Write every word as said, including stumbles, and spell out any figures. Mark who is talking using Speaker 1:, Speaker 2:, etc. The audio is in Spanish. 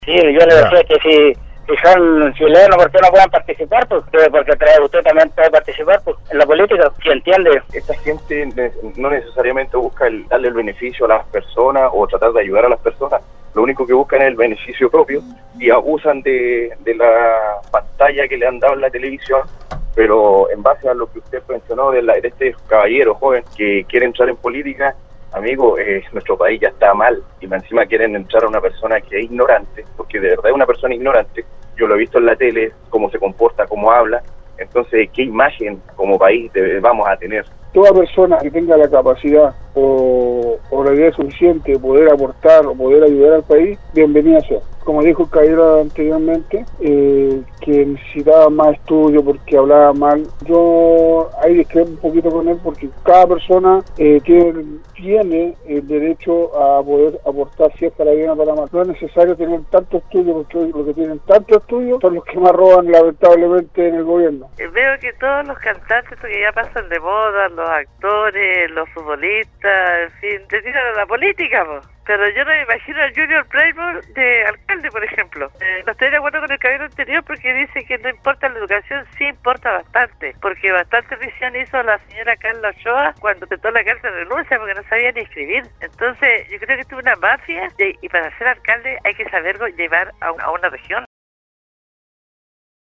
Speaker 1: Sí, yo le decía que si, si son chilenos, ¿por qué no pueden participar? Pues, porque trae, usted también puede participar pues, en la política, si entiende.
Speaker 2: Esta gente no necesariamente busca el, darle el beneficio a las personas o tratar de ayudar a las personas. Lo único que buscan es el beneficio propio y abusan de, de la pantalla que le han dado en la televisión. Pero en base a lo que usted mencionó de, la, de este caballero joven que quiere entrar en política, amigo, eh, nuestro país ya está mal y encima quieren entrar a una persona que es ignorante, porque de verdad es una persona ignorante. Yo lo he visto en la tele, cómo se comporta, cómo habla. Entonces, ¿qué imagen como país debe, vamos a tener?
Speaker 3: Toda persona que tenga la capacidad o, o la idea suficiente de poder aportar o poder ayudar al país, bienvenida sea. Como dijo el caballero anteriormente, eh, que necesitaba más estudio porque hablaba mal. Yo ahí discrepo un poquito con él porque cada persona eh, tiene, tiene el derecho a poder aportar si es para bien o para mal. No es necesario tener tanto estudio porque hoy los que tienen tanto estudio son los que más roban lamentablemente en el gobierno.
Speaker 4: Veo que todos los cantantes que ya pasan de moda, los actores, los futbolistas, en fin, te tiran a la política, po. Pero yo no me imagino al Junior Playmore de alcalde, por ejemplo. Eh, no estoy de acuerdo con el caballero anterior porque dice que no importa la educación, sí importa bastante. Porque bastante presión hizo la señora Carla Ochoa cuando tentó la cárcel de renuncia porque no sabía ni escribir. Entonces, yo creo que esto es una mafia y, y para ser alcalde hay que saberlo llevar a, un, a una región.